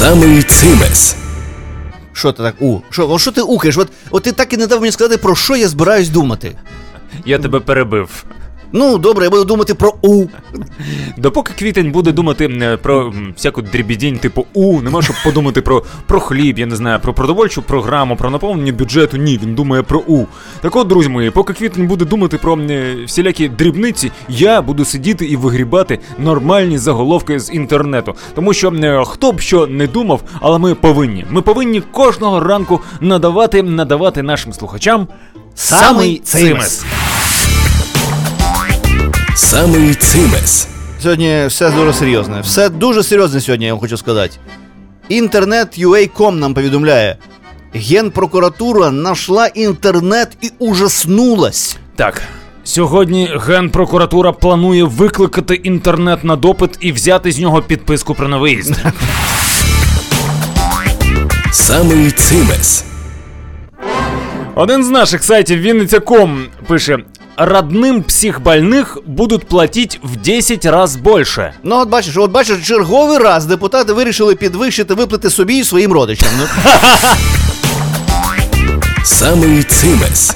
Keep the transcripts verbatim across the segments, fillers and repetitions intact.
Самий цимес. Що ти так у? Що, о, що ти укаєш? От, от ти так і не дав мені сказати, про що я збираюсь думати. Я тебе перебив. Ну, добре, я буду думати про У. Допоки Квітень буде думати про м, всяку дрібідінь типу У, нема щоб подумати про, про хліб, я не знаю, про продовольчу програму, про наповнення бюджету, ні, він думає про У. Так от, друзі мої, поки Квітень буде думати про е, всілякі дрібниці, я буду сидіти і вигрібати нормальні заголовки з інтернету. Тому що е, хто б що не думав, але ми повинні. Ми повинні кожного ранку надавати, надавати нашим слухачам самий цимес. Самий цимес. Сьогодні все дуже серйозне. Все дуже серйозне сьогодні, я вам хочу сказати. Інтернет точка ю а точка ком нам повідомляє. Генпрокуратура нашла інтернет і ужаснулась. Так, сьогодні Генпрокуратура планує викликати інтернет на допит і взяти з нього підписку про невиїзд. Самий цимес. Один з наших сайтів Вінниця точка ком пише: родным психбольных будуть платити в десять раз більше. Ну, от бачиш, от бачиш, черговий раз депутати вирішили підвищити виплати собі і своїм родичам. Ну. Самий цимес.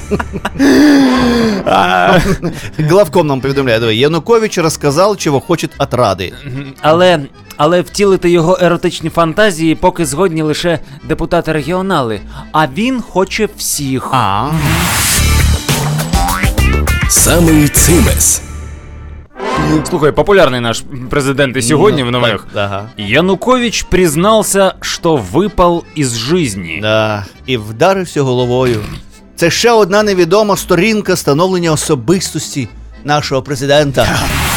Главком нам повідомляє, давай, Янукович розказав, чого хоче від Ради. Але, але втілити його еротичні фантазії поки згодні лише депутати-регіонали, а він хоче всіх. А. Самий цимес. Слухай, популярний наш президент і сьогодні в новинах. Ага. Янукович признався, що випав із жизни. Да, і вдарився головою. Це ще одна невідома сторінка становлення особистості нашого президента.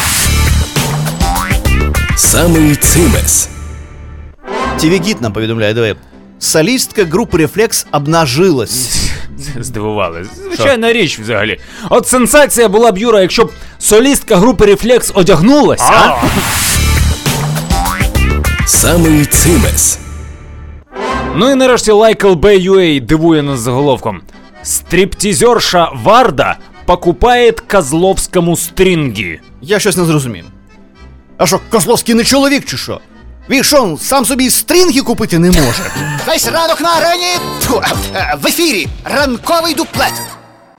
Самий цимес. ТВ-гід нам повідомляє, давай. Солістка групи «Рефлекс» обнажилась. Здивували. Звичайна річ взагалі. От сенсація була б, Юра, якщо б солістка групи «Рефлекс» одягнулась, а? а? Самий цимес. Ну і нарешті лайк ел бі ю а дивує нас заголовком. Стриптизерша Варда покупає Козловському стрінги. Я щось не зрозумів. А що, Козловський не чоловік чи що? Він що, сам собі стрінги купити не може? Весь ранок на арені, тьфу, в ефірі ранковий дуплет.